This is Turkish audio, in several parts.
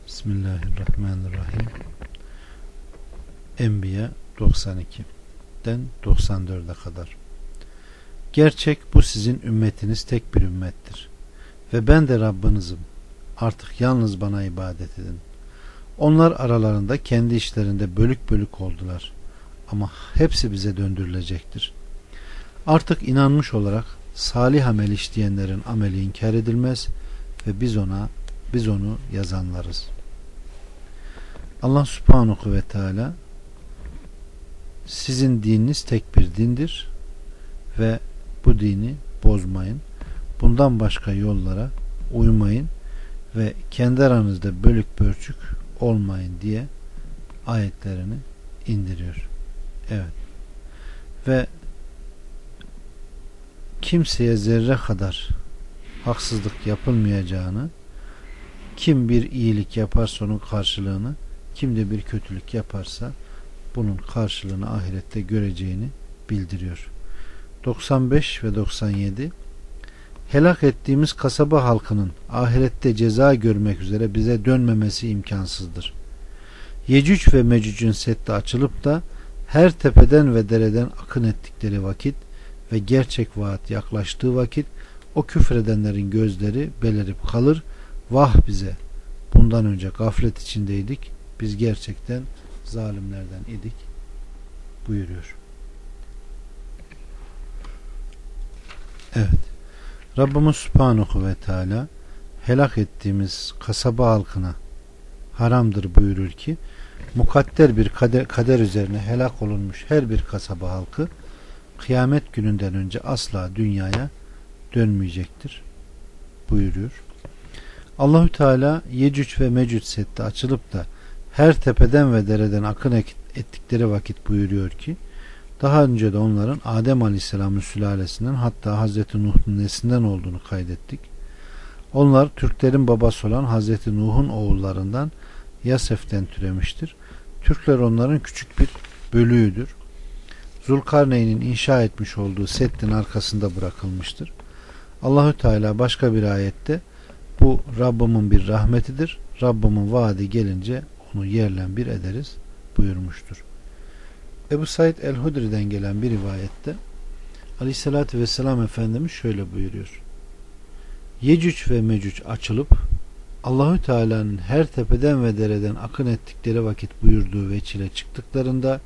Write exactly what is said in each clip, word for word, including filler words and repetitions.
Bismillahirrahmanirrahim. Enbiya doksan ikiden doksan dörde kadar. Gerçek bu sizin ümmetiniz tek bir ümmettir. Ve ben de Rabbinizim. Artık yalnız bana ibadet edin. Onlar aralarında kendi işlerinde bölük bölük oldular. Ama hepsi bize döndürülecektir. Artık inanmış olarak salih amel işleyenlerin ameli inkar edilmez ve biz ona biz onu yazanlarız. Allah Subhanahu ve Teala sizin dininiz tek bir dindir ve bu dini bozmayın. Bundan başka yollara uymayın ve kendi aranızda bölük pörçük olmayın diye ayetlerini indiriyor. Evet. Ve kimseye zerre kadar haksızlık yapılmayacağını, kim bir iyilik yaparsa onun karşılığını, kim de bir kötülük yaparsa bunun karşılığını ahirette göreceğini bildiriyor. doksan beş ve doksan yedi. Helak ettiğimiz kasaba halkının ahirette ceza görmek üzere bize dönmemesi imkansızdır. Yecüc ve Mecüc'ün seddi açılıp da her tepeden ve dereden akın ettikleri vakit ve gerçek vaat yaklaştığı vakit o küfredenlerin gözleri belerip kalır. Vah bize! Bundan önce gaflet içindeydik. Biz gerçekten zalimlerden idik buyuruyor. Evet. Rabbimiz Subhanahu ve Teala helak ettiğimiz kasaba halkına haramdır buyurur ki mukadder bir kader, kader üzerine helak olunmuş her bir kasaba halkı kıyamet gününden önce asla dünyaya dönmeyecektir buyuruyor. Allahü Teala Yecüc ve Mecüc seddi açılıp da her tepeden ve dereden akın ettikleri vakit buyuruyor ki daha önce de onların Adem Aleyhisselam'ın sülalesinden hatta Hazreti Nuh'un neslinden olduğunu kaydettik. Onlar Türklerin babası olan Hazreti Nuh'un oğullarından Yasef'ten türemiştir. Türkler onların küçük bir bölüğüdür. Zulkarneyn'in inşa etmiş olduğu seddin arkasında bırakılmıştır. Allahü Teala başka bir ayette bu Rabbimin bir rahmetidir. Rabbimin vaadi gelince onu yerle bir ederiz buyurmuştur. Ebu Said el-Hudri'den gelen bir rivayette Aleyhisselatü Vesselam Efendimiz şöyle buyuruyor. Yecüc ve Mecüc açılıp Allahü Teala'nın her tepeden ve dereden akın ettikleri vakit buyurduğu veçile çıktıklarında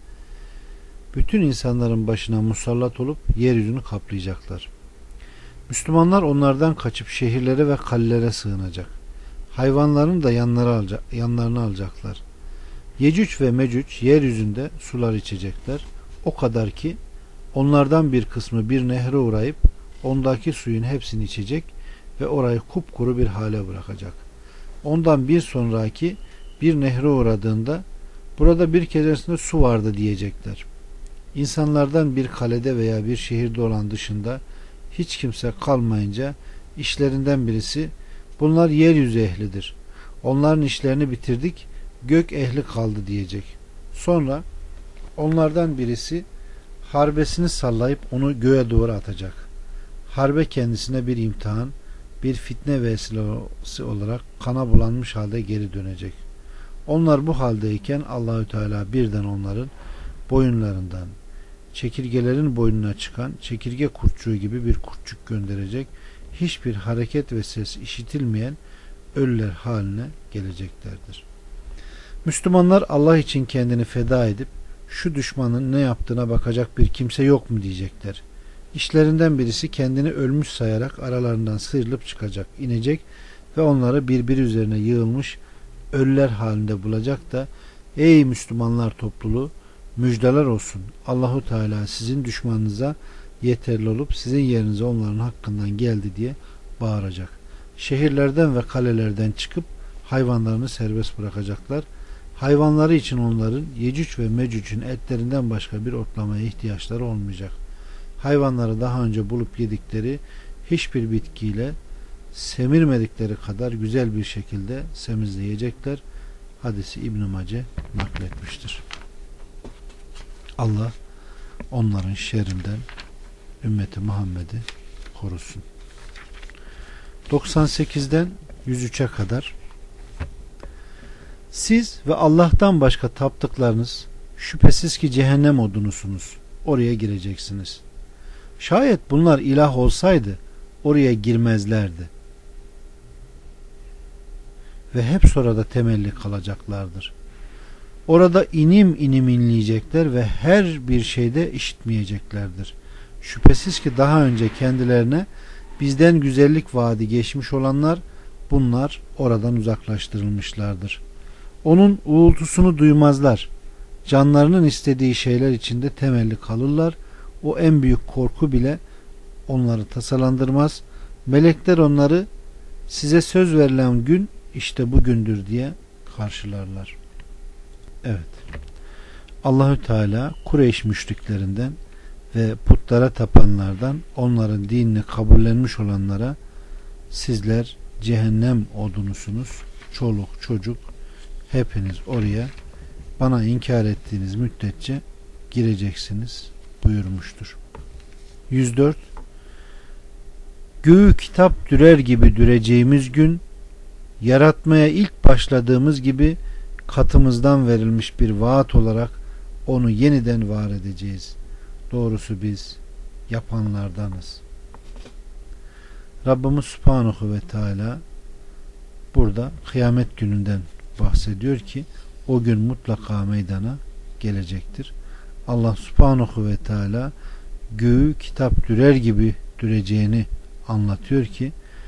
bütün insanların başına musallat olup yeryüzünü kaplayacaklar. Müslümanlar onlardan kaçıp şehirlere ve kalelere sığınacak. Hayvanların da yanları alacak, yanlarına alacaklar. Yecüc ve Mecüc yeryüzünde sular içecekler. O kadar ki onlardan bir kısmı bir nehre uğrayıp ondaki suyun hepsini içecek ve orayı kupkuru bir hale bırakacak. Ondan bir sonraki bir nehre uğradığında burada bir keresinde su vardı diyecekler. İnsanlardan bir kalede veya bir şehirde olan dışında hiç kimse kalmayınca işlerinden birisi bunlar yeryüzü ehlidir. Onların işlerini bitirdik, gök ehli kaldı diyecek. Sonra onlardan birisi harbesini sallayıp onu göğe doğru atacak. Harbe kendisine bir imtihan, bir fitne vesilesi olarak kana bulanmış halde geri dönecek. Onlar bu haldeyken Allahü Teala birden onların boyunlarından çekirgelerin boynuna çıkan çekirge kurtçuğu gibi bir kurtçuk gönderecek. Hiçbir hareket ve ses işitilmeyen ölüler haline geleceklerdir. Müslümanlar Allah için kendini feda edip şu düşmanın ne yaptığına bakacak bir kimse yok mu diyecekler. İşlerinden birisi kendini ölmüş sayarak aralarından sıyrılıp çıkacak, inecek ve onları birbiri üzerine yığılmış ölüler halinde bulacak da ey Müslümanlar topluluğu müjdeler olsun. Allahu Teala sizin düşmanınıza yeterli olup sizin yerinize onların hakkından geldi diye bağıracak. Şehirlerden ve kalelerden çıkıp hayvanlarını serbest bırakacaklar. Hayvanları için onların Yecüc ve Mecüc'ün etlerinden başka bir otlamaya ihtiyaçları olmayacak. Hayvanları daha önce bulup yedikleri hiçbir bitkiyle semirmedikleri kadar güzel bir şekilde semizleyecekler. Hadisi İbn-i Mace nakletmiştir. Allah onların şerrinden ümmeti Muhammed'i korusun. doksan sekizden yüz üçe kadar Siz ve Allah'tan başka taptıklarınız şüphesiz ki cehennem odunusunuz. Oraya gireceksiniz. Şayet bunlar ilah olsaydı oraya girmezlerdi. Ve hep sonra da temelli kalacaklardır. Orada inim inim inleyecekler ve her bir şeyde işitmeyeceklerdir. Şüphesiz ki daha önce kendilerine bizden güzellik vaadi geçmiş olanlar, bunlar oradan uzaklaştırılmışlardır. Onun uğultusunu duymazlar. Canlarının istediği şeyler içinde temelli kalırlar. O en büyük korku bile onları tasalandırmaz. Melekler onları size söz verilen gün işte bugündür diye karşılarlar. Evet. Allahü Teala Kureyş müşriklerinden ve putlara tapanlardan onların dinini kabullenmiş olanlara sizler cehennem odunusunuz. Çoluk çocuk hepiniz oraya bana inkar ettiğiniz müddetçe gireceksiniz buyurmuştur. yüz dört Göğü kitap dürer gibi düreceğimiz gün, yaratmaya ilk başladığımız gibi katımızdan verilmiş bir vaat olarak onu yeniden var edeceğiz. Doğrusu biz yapanlardanız. Rabbimiz Subhanahu ve Teala burada kıyamet gününden bahsediyor ki o gün mutlaka meydana gelecektir. Allah Subhanahu ve Teala göğü kitap dürer gibi düreceğini anlatıyor ki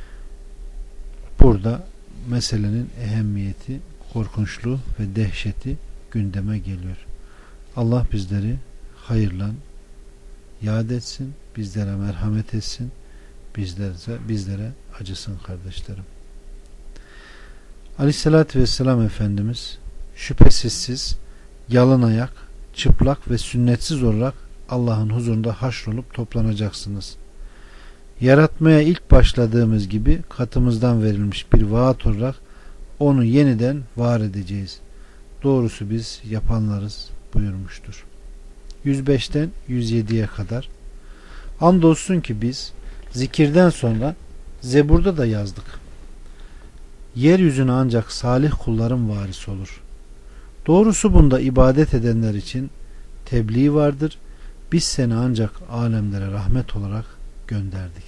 burada meselenin ehemmiyeti, korkunçluğu ve dehşeti gündeme geliyor. Allah bizleri hayırla yad etsin, bizlere merhamet etsin, bizlere, bizlere acısın kardeşlerim. Aleyhissalatü vesselam Efendimiz şüphesiz siz yalın ayak, çıplak ve sünnetsiz olarak Allah'ın huzurunda haşrolup toplanacaksınız. Yaratmaya ilk başladığımız gibi katımızdan verilmiş bir vaat olarak onu yeniden var edeceğiz. Doğrusu biz yapanlarız buyurmuştur. yüz beşten yüz yediye kadar. Andolsun ki biz zikirden sonra Zebur'da da yazdık. Yeryüzüne ancak salih kulların varisi olur. Doğrusu bunda ibadet edenler için tebliğ vardır. Biz seni ancak alemlere rahmet olarak gönderdik.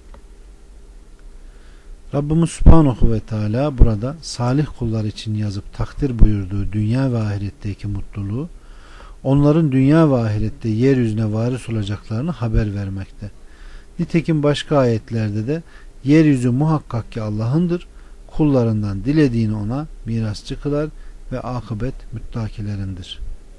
Rabbimiz Subhanahu ve Teala burada salih kullar için yazıp takdir buyurduğu dünya ve ahiretteki mutluluğu, onların dünya ve ahirette yeryüzüne varis olacaklarını haber vermekte. Nitekim başka ayetlerde de yeryüzü muhakkak ki Allah'ındır, kullarından dilediğini ona mirasçı kılar ve akıbet müttakilerindir.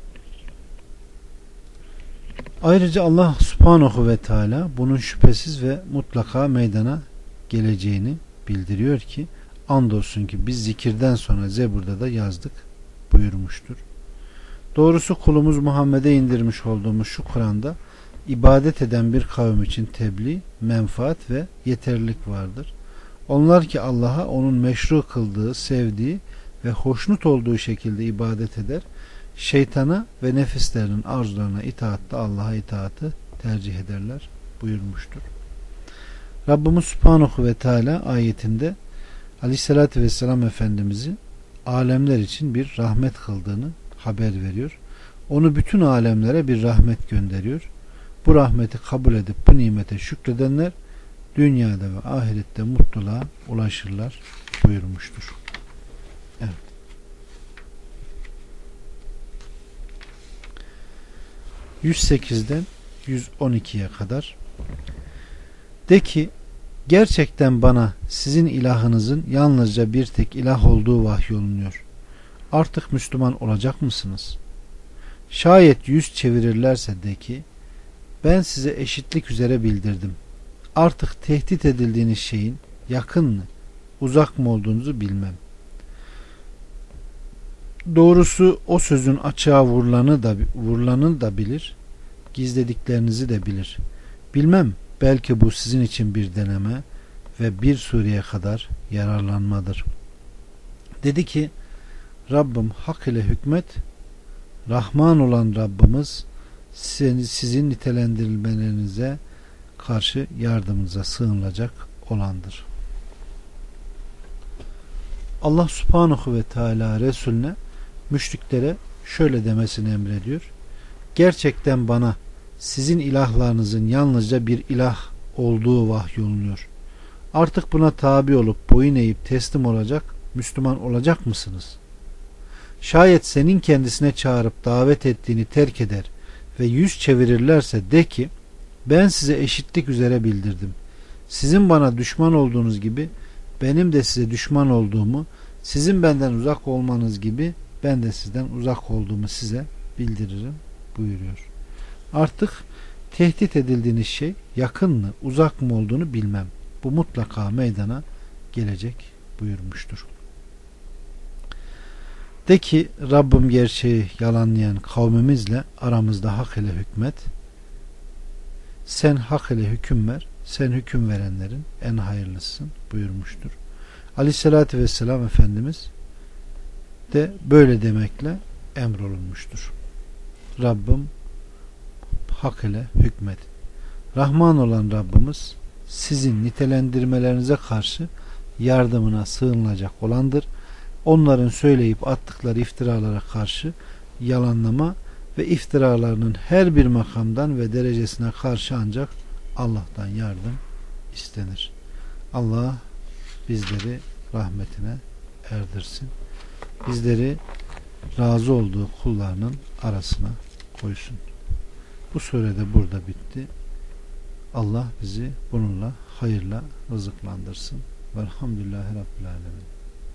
Ayrıca Allah Subhanahu ve Teala bunun şüphesiz ve mutlaka meydana geleceğini bildiriyor ki andolsun ki biz zikirden sonra Zebur'da da yazdık buyurmuştur. Doğrusu kulumuz Muhammed'e indirmiş olduğumuz şu Kur'an'da ibadet eden bir kavim için tebliğ, menfaat ve yeterlilik vardır. Onlar ki Allah'a onun meşru kıldığı, sevdiği ve hoşnut olduğu şekilde ibadet eder, şeytana ve nefislerinin arzularına itaatte Allah'a itaatı tercih ederler buyurmuştur. Rabbimiz Subhanahu ve Teala ayetinde Aleyhisselatü Vesselam Efendimiz'i alemler için bir rahmet kıldığını haber veriyor. Onu bütün alemlere bir rahmet gönderiyor. Bu rahmeti kabul edip bu nimete şükredenler dünyada ve ahirette mutluluğa ulaşırlar buyurmuştur. Evet. yüz sekizden yüz on ikiye kadar. De ki gerçekten bana sizin ilahınızın yalnızca bir tek ilah olduğu vahyolunuyor. Artık Müslüman olacak mısınız? Şayet yüz çevirirlerse de ki ben size eşitlik üzere bildirdim. Artık tehdit edildiğiniz şeyin yakın mı, uzak mı olduğunuzu bilmem. Doğrusu o sözün açığa vurulanı da, vurulanı da bilir, gizlediklerinizi de bilir. Bilmem, belki bu sizin için bir deneme ve bir sureye kadar yararlanmadır. Dedi ki, Rabbim hak ile hükmet, Rahman olan Rabbimiz sizin nitelendirilmelerinize karşı yardımınıza sığınılacak olandır. Allah subhanahu ve teala Resulüne müşriklere şöyle demesini emrediyor. Gerçekten bana sizin ilahlarınızın yalnızca bir ilah olduğu vahyolunuyor. Artık buna tabi olup boyun eğip teslim olacak, Müslüman olacak mısınız? Şayet senin kendisine çağırıp davet ettiğini terk eder ve yüz çevirirlerse de ki ben size eşitlik üzere bildirdim. Sizin bana düşman olduğunuz gibi benim de size düşman olduğumu, sizin benden uzak olmanız gibi ben de sizden uzak olduğumu size bildiririm buyuruyor. Artık tehdit edildiğiniz şey yakın mı uzak mı olduğunu bilmem. Bu mutlaka meydana gelecek buyurmuştur. De ki Rabbim gerçeği yalanlayan kavmimizle aramızda hak ile hükmet. Sen hak ile hüküm ver. Sen hüküm verenlerin en hayırlısısın buyurmuştur. Aleyhissalatü vesselam Efendimiz de böyle demekle emrolunmuştur. Rabbim hak ile hükmet. Rahman olan Rabbimiz sizin nitelendirmelerinize karşı yardımına sığınılacak olandır. Onların söyleyip attıkları iftiralara karşı yalanlama ve iftiralarının her bir makamdan ve derecesine karşı ancak Allah'tan yardım istenir. Allah bizleri rahmetine erdirsin. Bizleri razı olduğu kullarının arasına koysun. Bu surede burada bitti. Allah bizi bununla hayırla rızıklandırsın. Velhamdülillahi Rabbil Alemin.